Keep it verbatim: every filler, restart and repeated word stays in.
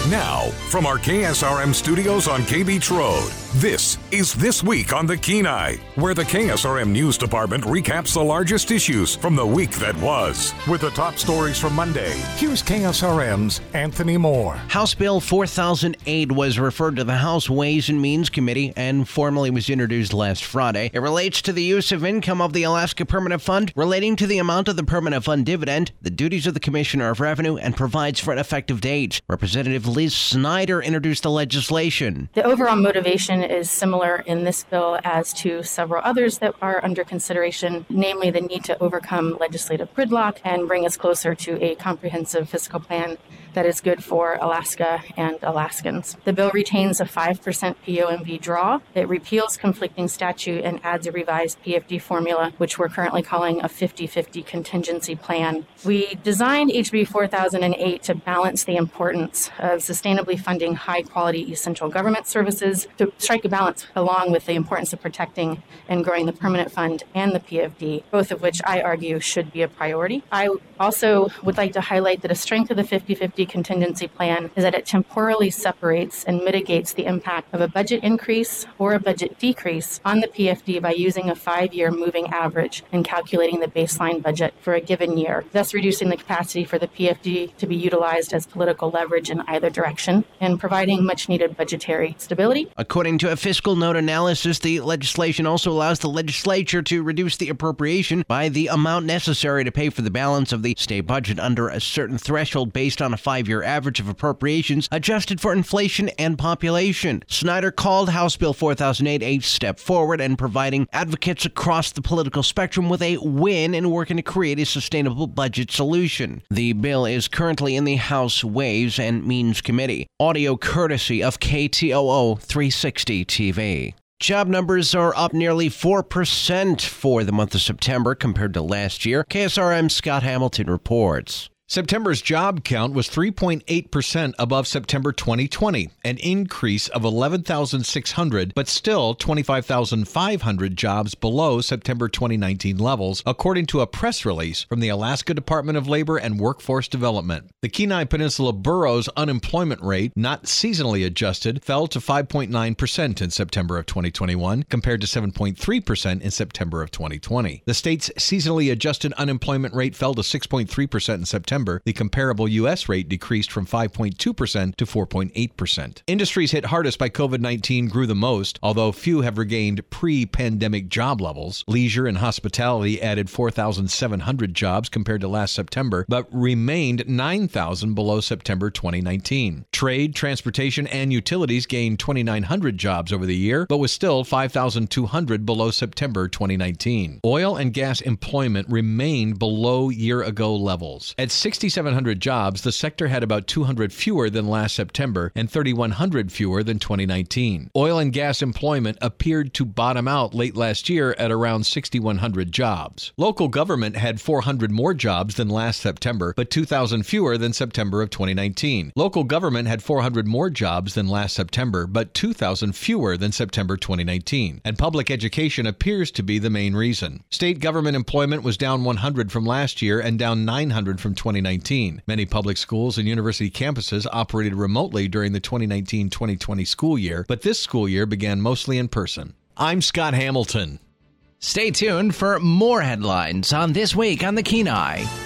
Now, from our K S R M studios on K Beach Road, this is This Week on the Kenai, where the K S R M News Department recaps the largest issues from the week that was. With the top stories from Monday, here's K S R M's Anthony Moore. House Bill four thousand eight was referred to the House Ways and Means Committee and formally was introduced last Friday. It relates to the use of income of the Alaska Permanent Fund, relating to the amount of the Permanent Fund dividend, the duties of the Commissioner of Revenue, and provides for an effective date. Representative Liz Snyder introduced the legislation. The overall motivation is similar in this bill as to several others that are under consideration, namely the need to overcome legislative gridlock and bring us closer to a comprehensive fiscal plan that is good for Alaska and Alaskans. The bill retains a five percent P O M V draw. It repeals conflicting statute and adds a revised P F D formula, which we're currently calling a fifty-fifty contingency plan. We designed H B four thousand eight to balance the importance of sustainably funding high-quality essential government services, to strike a balance along with the importance of protecting and growing the permanent fund and the P F D, both of which I argue should be a priority. I also would like to highlight that a strength of the fifty-fifty contingency plan is that it temporally separates and mitigates the impact of a budget increase or a budget decrease on the P F D by using a five-year moving average and calculating the baseline budget for a given year, thus reducing the capacity for the P F D to be utilized as political leverage in either direction and providing much-needed budgetary stability. According to a fiscal note analysis, the legislation also allows the legislature to reduce the appropriation by the amount necessary to pay for the balance of the state budget under a certain threshold based on a five-year average of appropriations adjusted for inflation and population. Snyder called House Bill four thousand eight a step forward and providing advocates across the political spectrum with a win in working to create a sustainable budget solution. The bill is currently in the House Ways and Means Committee. Audio courtesy of K T O O three sixty T V. Job numbers are up nearly four percent for the month of September compared to last year. K S R M's Scott Hamilton reports. September's job count was three point eight percent above September twenty twenty, an increase of eleven thousand six hundred, but still twenty-five thousand five hundred jobs below September twenty nineteen levels, according to a press release from the Alaska Department of Labor and Workforce Development. The Kenai Peninsula Borough's unemployment rate, not seasonally adjusted, fell to five point nine percent in September of twenty twenty-one, compared to seven point three percent in September of twenty twenty. The state's seasonally adjusted unemployment rate fell to six point three percent in September. The comparable U S rate decreased from five point two percent to four point eight percent. Industries hit hardest by COVID nineteen grew the most, although few have regained pre-pandemic job levels. Leisure and hospitality added four thousand seven hundred jobs compared to last September, but remained nine thousand below September twenty nineteen. Trade, transportation, and utilities gained twenty-nine hundred jobs over the year, but was still five thousand two hundred below September twenty nineteen. Oil and gas employment remained below year-ago levels. At six thousand seven hundred jobs, the sector had about two hundred fewer than last September and three thousand one hundred fewer than twenty nineteen. Oil and gas employment appeared to bottom out late last year at around six thousand one hundred jobs. Local government had four hundred more jobs than last September, but two thousand fewer than September of twenty nineteen. Local government had four hundred more jobs than last September, but two thousand fewer than September twenty nineteen. And public education appears to be the main reason. State government employment was down one hundred from last year and down nine hundred from twenty nineteen. Many public schools and university campuses operated remotely during the twenty nineteen twenty twenty school year, but this school year began mostly in person. I'm Scott Hamilton. Stay tuned for more headlines on This Week on the Kenai.